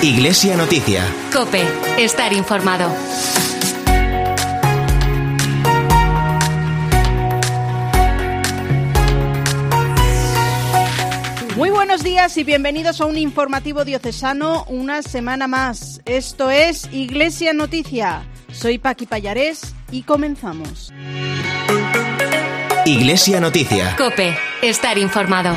Iglesia Noticia. COPE. Estar informado. Muy buenos días y bienvenidos a un informativo diocesano una semana más. Esto es Iglesia Noticia. Soy Paqui Pallarés y comenzamos. Iglesia Noticia. COPE. Estar informado.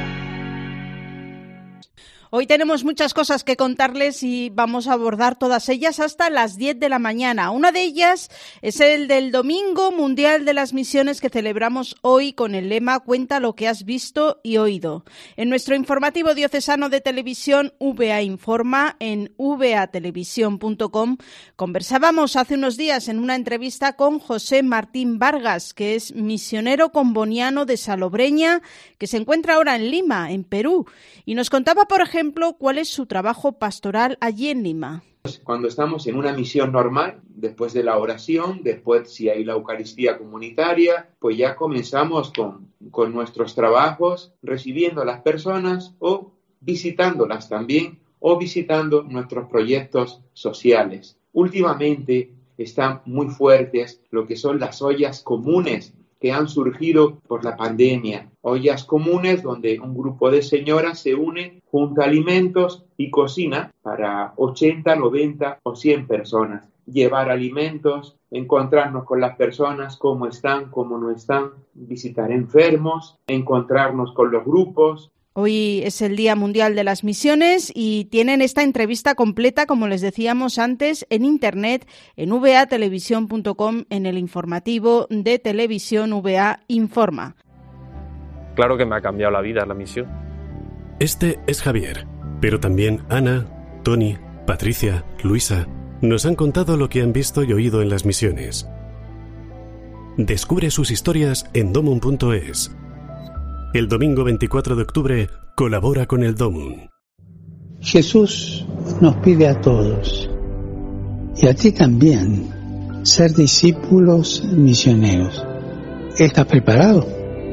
Hoy tenemos muchas cosas que contarles y vamos a abordar todas ellas hasta las 10 de la mañana. Una de ellas es el del Domingo Mundial de las Misiones que celebramos hoy con el lema Cuenta lo que has visto y oído. En nuestro informativo diocesano de televisión VA Informa en vatelevisión.com conversábamos hace unos días en una entrevista con José Martín Vargas, que es misionero comboniano de Salobreña, que se encuentra ahora en Lima, en Perú, y nos contaba, por ejemplo, cuál es su trabajo pastoral allí en Lima. Cuando estamos en una misión normal, después de la oración, después si hay la Eucaristía comunitaria, pues ya comenzamos con nuestros trabajos, recibiendo a las personas o visitándolas también, o visitando nuestros proyectos sociales. Últimamente están muy fuertes lo que son las ollas comunes que han surgido por la pandemia. Ollas comunes donde un grupo de señoras se une, junta alimentos y cocina para 80, 90 o 100 personas. Llevar alimentos, encontrarnos con las personas, cómo están, cómo no están, visitar enfermos, encontrarnos con los grupos. Hoy es el Día Mundial de las Misiones y tienen esta entrevista completa, como les decíamos antes, en internet, en vatelevisión.com, en el informativo de televisión VA Informa. Claro que me ha cambiado la vida la misión. Este es Javier, pero también Ana, Tony, Patricia, Luisa nos han contado lo que han visto y oído en las misiones. Descubre sus historias en domum.es. El domingo 24 de octubre, colabora con el Domum. Jesús nos pide a todos, y a ti también, ser discípulos misioneros. ¿Estás preparado?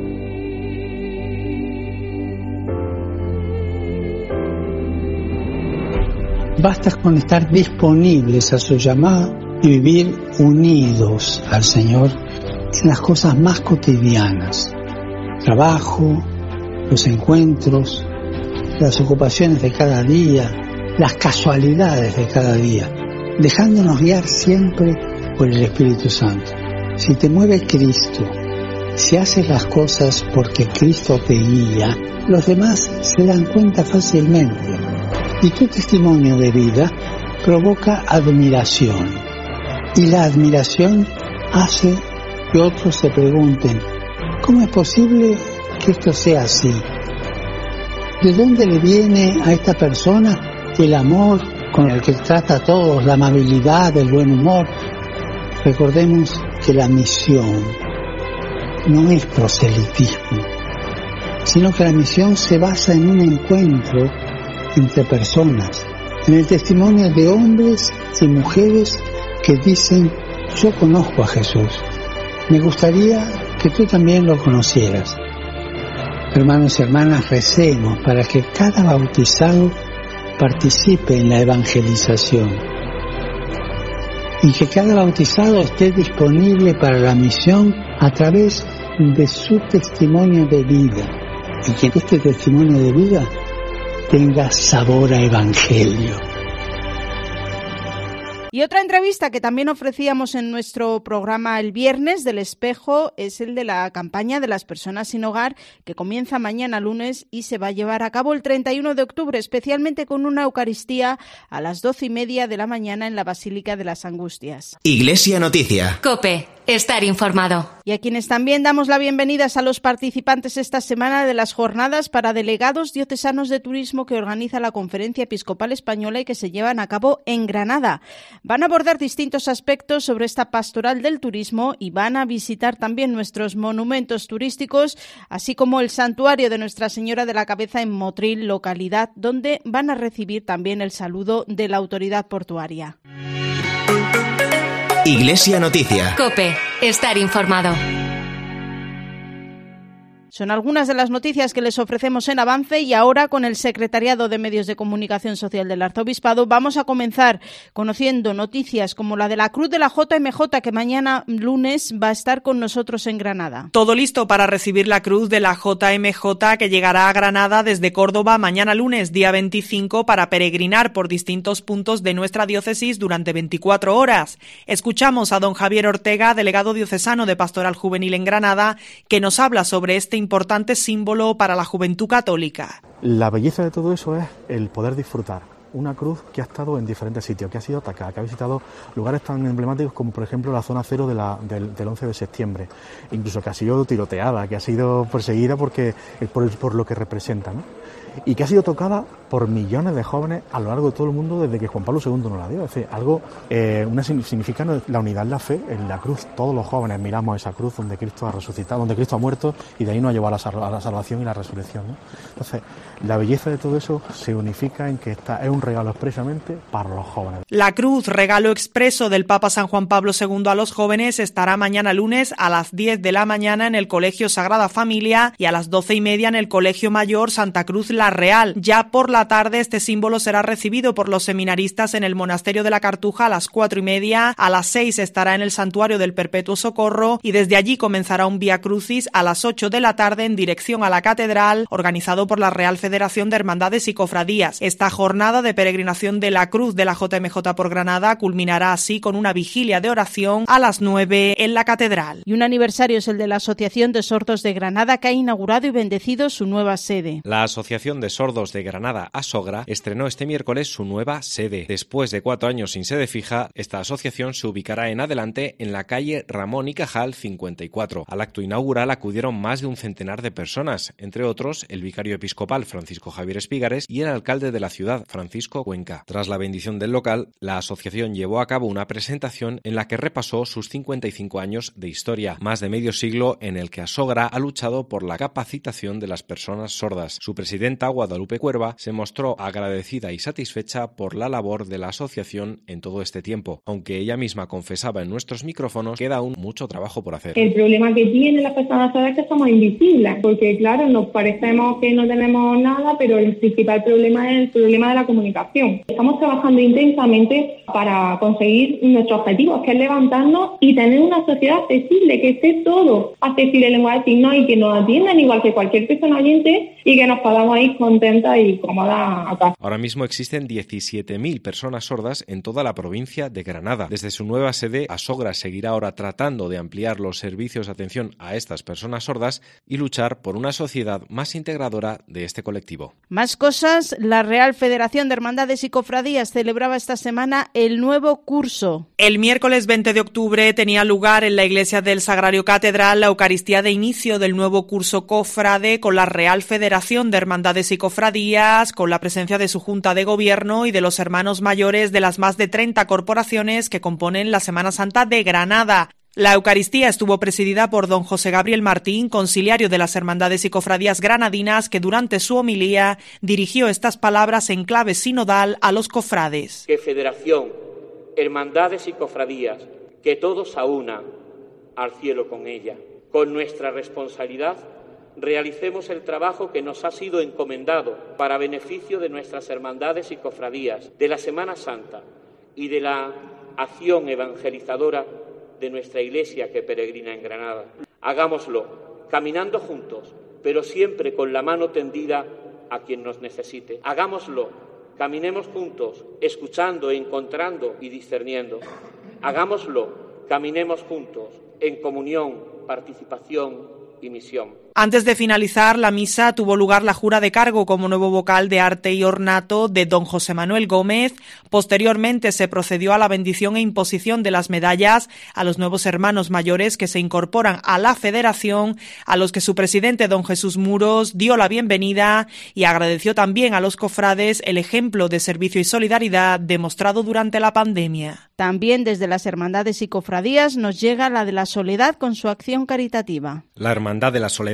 Basta con estar disponibles a su llamado y vivir unidos al Señor en las cosas más cotidianas. Trabajo, los encuentros, las ocupaciones de cada día, las casualidades de cada día, dejándonos guiar siempre por el Espíritu Santo. Si te mueve Cristo, si haces las cosas porque Cristo te guía, los demás se dan cuenta fácilmente. Y tu testimonio de vida provoca admiración. Y la admiración hace que otros se pregunten, ¿cómo es posible que esto sea así? ¿De dónde le viene a esta persona el amor con el que trata a todos, la amabilidad, el buen humor? Recordemos que la misión no es proselitismo, sino que la misión se basa en un encuentro entre personas, en el testimonio de hombres y mujeres que dicen, yo conozco a Jesús, me gustaría que tú también lo conocieras. Hermanos y hermanas, recemos para que cada bautizado participe en la evangelización y que cada bautizado esté disponible para la misión a través de su testimonio de vida y que este testimonio de vida tenga sabor a evangelio. Y otra entrevista que también ofrecíamos en nuestro programa el viernes del Espejo es el de la campaña de las personas sin hogar, que comienza mañana lunes y se va a llevar a cabo el 31 de octubre, especialmente con una Eucaristía a las 12:30 de la mañana en la Basílica de las Angustias. Iglesia Noticia. COPE. Estar informado. Y a quienes también damos la bienvenida a los participantes esta semana de las jornadas para delegados diocesanos de turismo que organiza la Conferencia Episcopal Española y que se llevan a cabo en Granada. Van a abordar distintos aspectos sobre esta pastoral del turismo y van a visitar también nuestros monumentos turísticos, así como el santuario de Nuestra Señora de la Cabeza en Motril, localidad donde van a recibir también el saludo de la autoridad portuaria. Iglesia Noticia. COPE. Estar informado. Son algunas de las noticias que les ofrecemos en Avance y ahora con el Secretariado de Medios de Comunicación Social del Arzobispado vamos a comenzar conociendo noticias como la de la Cruz de la JMJ que mañana lunes va a estar con nosotros en Granada. Todo listo para recibir la Cruz de la JMJ que llegará a Granada desde Córdoba mañana lunes, día 25, para peregrinar por distintos puntos de nuestra diócesis durante 24 horas. Escuchamos a don Javier Ortega, delegado diocesano de Pastoral Juvenil en Granada, que nos habla sobre este importante símbolo para la juventud católica. La belleza de todo eso es el poder disfrutar una cruz que ha estado en diferentes sitios, que ha sido atacada, que ha visitado lugares tan emblemáticos como por ejemplo la zona cero del 11 de septiembre, incluso que ha sido tiroteada, que ha sido perseguida por lo que representa, ¿no? Y que ha sido tocada por millones de jóvenes a lo largo de todo el mundo desde que Juan Pablo II nos la dio. Es decir, significa la unidad en la fe, en la cruz. Todos los jóvenes miramos esa cruz donde Cristo ha resucitado, donde Cristo ha muerto y de ahí nos ha llevado a la salvación y la resurrección, ¿no? Entonces, la belleza de todo eso se unifica en que es un regalo expresamente para los jóvenes. La cruz, regalo expreso del Papa San Juan Pablo II a los jóvenes, estará mañana lunes a las 10 de la mañana en el Colegio Sagrada Familia y a las 12:30 en el Colegio Mayor Santa Cruz La Real. Ya por la tarde este símbolo será recibido por los seminaristas en el Monasterio de la Cartuja a las 4:30, a las 6 estará en el Santuario del Perpetuo Socorro y desde allí comenzará un Vía Crucis a las 8 de la tarde en dirección a la Catedral, organizado por la Real Federación de Hermandades y Cofradías. Esta jornada de peregrinación de la Cruz de la JMJ por Granada culminará así con una vigilia de oración a las 9 en la Catedral. Y un aniversario es el de la Asociación de Sordos de Granada, que ha inaugurado y bendecido su nueva sede. La Asociación de Sordos de Granada, ASOGRA, estrenó este miércoles su nueva sede. Después de 4 años sin sede fija, esta asociación se ubicará en adelante en la calle Ramón y Cajal 54. Al acto inaugural acudieron más de un centenar de personas, entre otros el vicario episcopal Francisco Javier Espígares y el alcalde de la ciudad, Francisco Cuenca. Tras la bendición del local, la asociación llevó a cabo una presentación en la que repasó sus 55 años de historia, más de medio siglo en el que ASOGRA ha luchado por la capacitación de las personas sordas. Su presidenta, Guadalupe Cuerva, se mostró agradecida y satisfecha por la labor de la asociación en todo este tiempo, aunque ella misma confesaba en nuestros micrófonos que queda aún mucho trabajo por hacer. El problema que tienen las personas sordas es que somos invisibles, porque claro, nos parecemos que no tenemos nada, pero el principal problema es el problema de la comunicación. Estamos trabajando intensamente para conseguir nuestros objetivos, que es levantarnos y tener una sociedad accesible, que esté todo accesible en lengua de signos y que nos atiendan igual que cualquier persona oyente y que nos podamos ir contentas y cómodas a casa. Ahora mismo existen 17.000 personas sordas en toda la provincia de Granada. Desde su nueva sede, ASOGRA seguirá ahora tratando de ampliar los servicios de atención a estas personas sordas y luchar por una sociedad más integradora de este colectivo. Más cosas, la Real Federación de Hermandades y Cofradías celebraba esta semana el nuevo curso. El miércoles 20 de octubre tenía lugar en la iglesia del Sagrario Catedral la Eucaristía de inicio del nuevo curso cofrade con la Real Federación de Hermandades y Cofradías, con la presencia de su Junta de Gobierno y de los hermanos mayores de las más de 30 corporaciones que componen la Semana Santa de Granada. La Eucaristía estuvo presidida por don José Gabriel Martín, conciliario de las Hermandades y Cofradías granadinas, que durante su homilía dirigió estas palabras en clave sinodal a los cofrades. Que Federación, Hermandades y Cofradías, que todos a una, al cielo con ella. Con nuestra responsabilidad realicemos el trabajo que nos ha sido encomendado para beneficio de nuestras hermandades y cofradías, de la Semana Santa y de la acción evangelizadora de nuestra Iglesia que peregrina en Granada. Hagámoslo caminando juntos, pero siempre con la mano tendida a quien nos necesite. Hagámoslo, caminemos juntos, escuchando, encontrando y discerniendo. Hagámoslo, caminemos juntos, en comunión, participación y misión. Antes de finalizar la misa tuvo lugar la jura de cargo como nuevo vocal de arte y ornato de don José Manuel Gómez. Posteriormente se procedió a la bendición e imposición de las medallas a los nuevos hermanos mayores que se incorporan a la federación, a los que su presidente don Jesús Muros dio la bienvenida y agradeció también a los cofrades el ejemplo de servicio y solidaridad demostrado durante la pandemia. También desde las hermandades y cofradías nos llega la de la Soledad con su acción caritativa. La Hermandad de la Soledad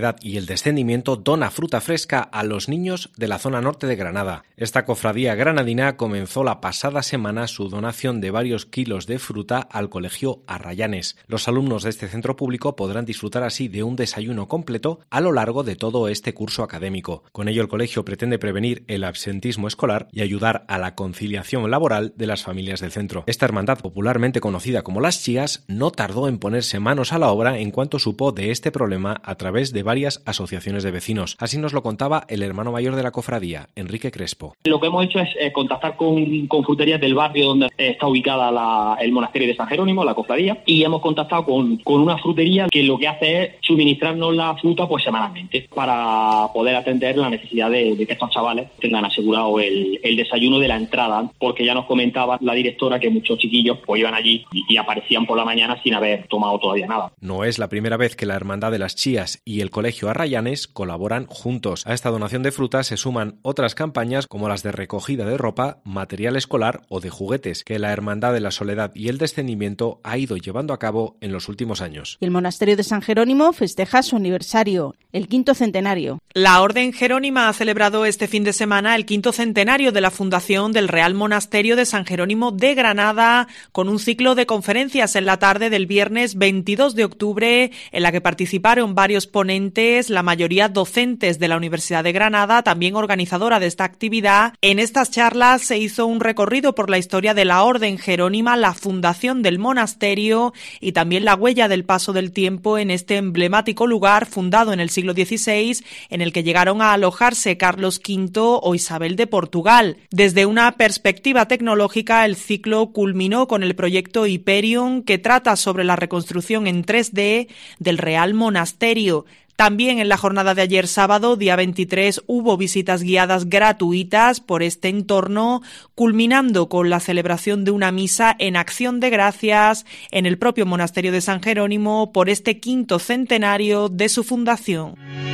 Soledad y el Descendimiento dona fruta fresca a los niños de la zona norte de Granada. Esta cofradía granadina comenzó la pasada semana su donación de varios kilos de fruta al Colegio Arrayanes. Los alumnos de este centro público podrán disfrutar así de un desayuno completo a lo largo de todo este curso académico. Con ello, el colegio pretende prevenir el absentismo escolar y ayudar a la conciliación laboral de las familias del centro. Esta hermandad, popularmente conocida como Las Chías, no tardó en ponerse manos a la obra en cuanto supo de este problema a través de varias asociaciones de vecinos. Así nos lo contaba el hermano mayor de la cofradía, Enrique Crespo. Lo que hemos hecho es contactar con fruterías del barrio donde está ubicada el monasterio de San Jerónimo, la cofradía, y hemos contactado con una frutería que lo que hace es suministrarnos la fruta pues semanalmente para poder atender la necesidad de que estos chavales tengan asegurado el desayuno de la entrada, porque ya nos comentaba la directora que muchos chiquillos pues iban allí y aparecían por la mañana sin haber tomado todavía nada. No es la primera vez que la Hermandad de las Chías y el Colegio Arrayanes colaboran juntos. A esta donación de fruta se suman otras campañas como las de recogida de ropa, material escolar o de juguetes que la Hermandad de la Soledad y el Descendimiento ha ido llevando a cabo en los últimos años. Y el monasterio de San Jerónimo festeja su aniversario, el 5º centenario. La Orden Jerónima ha celebrado este fin de semana el 5º centenario de la fundación del Real Monasterio de San Jerónimo de Granada, con un ciclo de conferencias en la tarde del viernes 22 de octubre, en la que participaron varios ponentes, la mayoría docentes de la Universidad de Granada, también organizadora de esta actividad. En estas charlas se hizo un recorrido por la historia de la Orden Jerónima, la fundación del monasterio y también la huella del paso del tiempo en este emblemático lugar fundado en el siglo XVI, en el que llegaron a alojarse Carlos V o Isabel de Portugal. Desde una perspectiva tecnológica, el ciclo culminó con el proyecto Hyperion, que trata sobre la reconstrucción en 3D del Real Monasterio. También en la jornada de ayer sábado, día 23, hubo visitas guiadas gratuitas por este entorno, culminando con la celebración de una misa en acción de gracias en el propio monasterio de San Jerónimo por este 5º centenario de su fundación.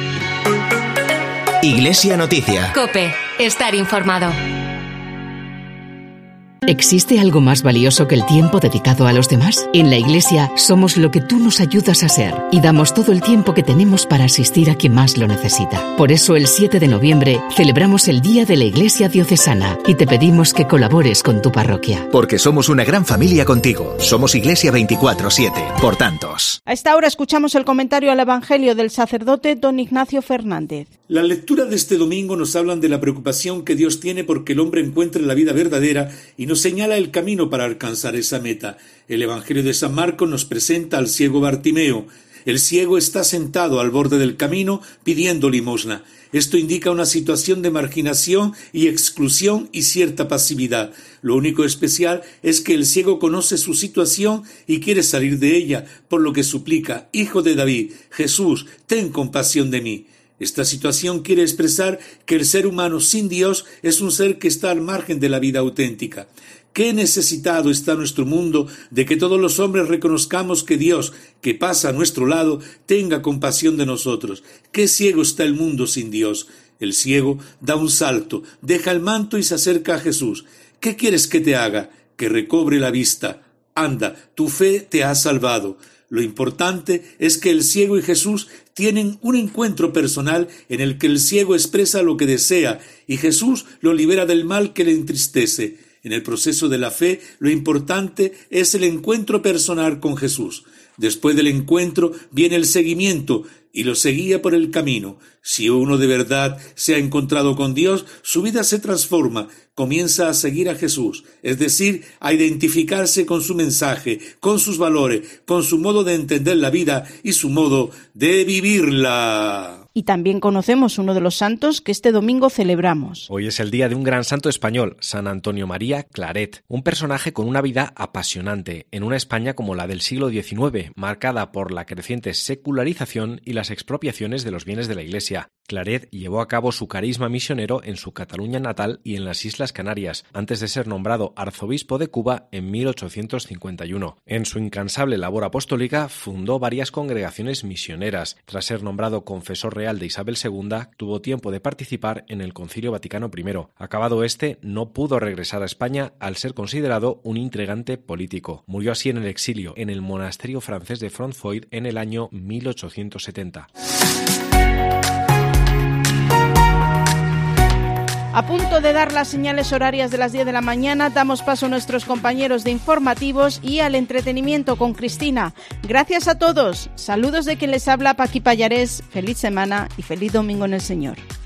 Iglesia Noticia. COPE. Estar informado. ¿Existe algo más valioso que el tiempo dedicado a los demás? En la Iglesia somos lo que tú nos ayudas a ser y damos todo el tiempo que tenemos para asistir a quien más lo necesita. Por eso el 7 de noviembre celebramos el Día de la Iglesia Diocesana y te pedimos que colabores con tu parroquia. Porque somos una gran familia contigo. Somos Iglesia 24/7, por tantos. A esta hora escuchamos el comentario al Evangelio del sacerdote don Ignacio Fernández. La lectura de este domingo nos hablan de la preocupación que Dios tiene porque el hombre encuentre la vida verdadera y nos señala el camino para alcanzar esa meta. El Evangelio de San Marcos nos presenta al ciego Bartimeo. El ciego está sentado al borde del camino pidiendo limosna. Esto indica una situación de marginación y exclusión y cierta pasividad. Lo único especial es que el ciego conoce su situación y quiere salir de ella, por lo que suplica: Hijo de David, Jesús, ten compasión de mí. Esta situación quiere expresar que el ser humano sin Dios es un ser que está al margen de la vida auténtica. Qué necesitado está nuestro mundo de que todos los hombres reconozcamos que Dios, que pasa a nuestro lado, tenga compasión de nosotros. Qué ciego está el mundo sin Dios. El ciego da un salto, deja el manto y se acerca a Jesús. ¿Qué quieres que te haga? Que recobre la vista. Anda, tu fe te ha salvado. Lo importante es que el ciego y Jesús tienen un encuentro personal en el que el ciego expresa lo que desea y Jesús lo libera del mal que le entristece. En el proceso de la fe, lo importante es el encuentro personal con Jesús. Después del encuentro viene el seguimiento y lo seguía por el camino. Si uno de verdad se ha encontrado con Dios, su vida se transforma, comienza a seguir a Jesús, es decir, a identificarse con su mensaje, con sus valores, con su modo de entender la vida y su modo de vivirla. Y también conocemos uno de los santos que este domingo celebramos. Hoy es el día de un gran santo español, San Antonio María Claret, un personaje con una vida apasionante en una España como la del siglo XIX, marcada por la creciente secularización y las expropiaciones de los bienes de la Iglesia. Claret llevó a cabo su carisma misionero en su Cataluña natal y en las Islas Canarias, antes de ser nombrado arzobispo de Cuba en 1851. En su incansable labor apostólica fundó varias congregaciones misioneras. Tras ser nombrado confesor real de Isabel II, tuvo tiempo de participar en el Concilio Vaticano I. Acabado este, no pudo regresar a España al ser considerado un intrigante político. Murió así en el exilio, en el monasterio francés de Fontfoy en el año 1870. A punto de dar las señales horarias de las 10 de la mañana, damos paso a nuestros compañeros de informativos y al entretenimiento con Cristina. Gracias a todos. Saludos de quien les habla, Paqui Pallarés. Feliz semana y feliz domingo en el Señor.